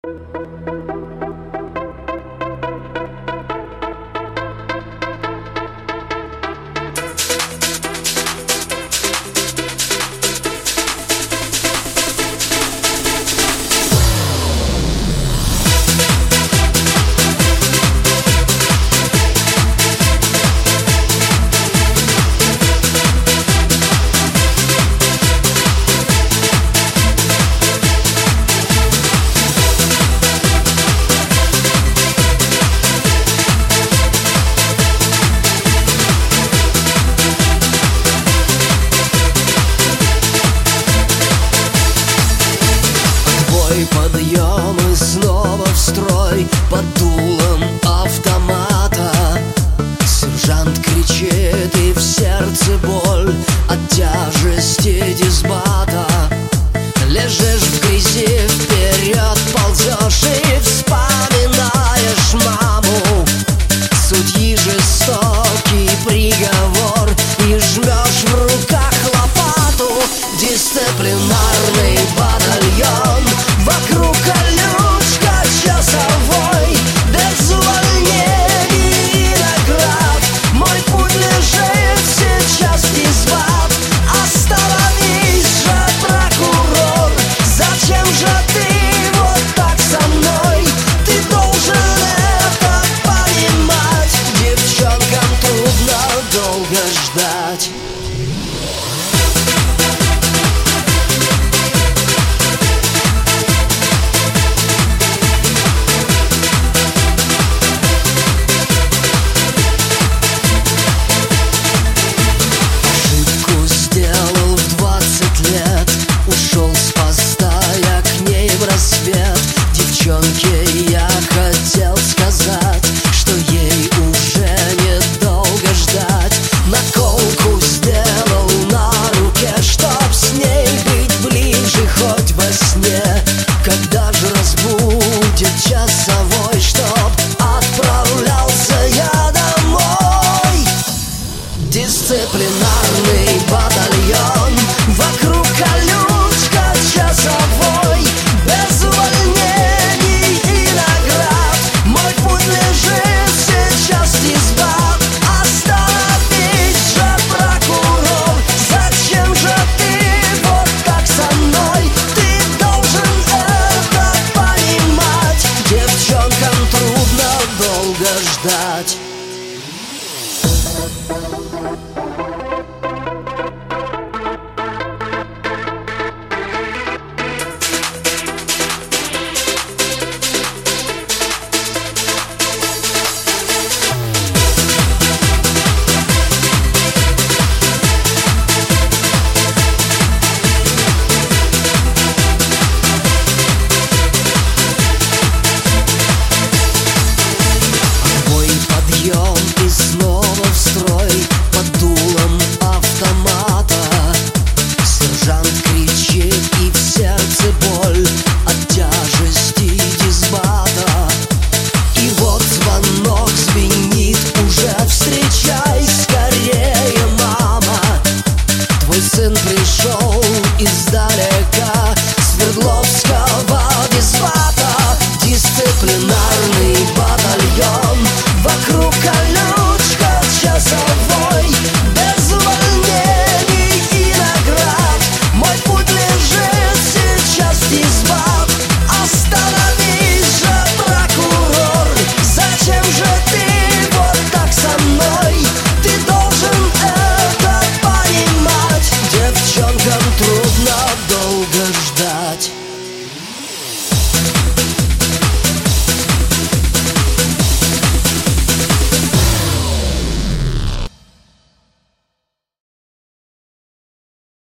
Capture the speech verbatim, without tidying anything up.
Подъем и снова в строй под дулом автомата. Сержант кричит, и в сердце боль от тяжести дисбата. Лежишь в грязи, вперед ползешь и вспоминаешь маму. Судьи жестокий приговор, и жмешь в руках лопату. Дисциплинарный батальон, вокруг колючка часовой, без увольнений и наград. Мой путь лежит сейчас без ват. Остановись же, прокурор, зачем же ты вот так со мной? Ты должен это понимать, девчонкам трудно долго ждать. Ушел с поста я к ней в рассвет. Девчонке я хотел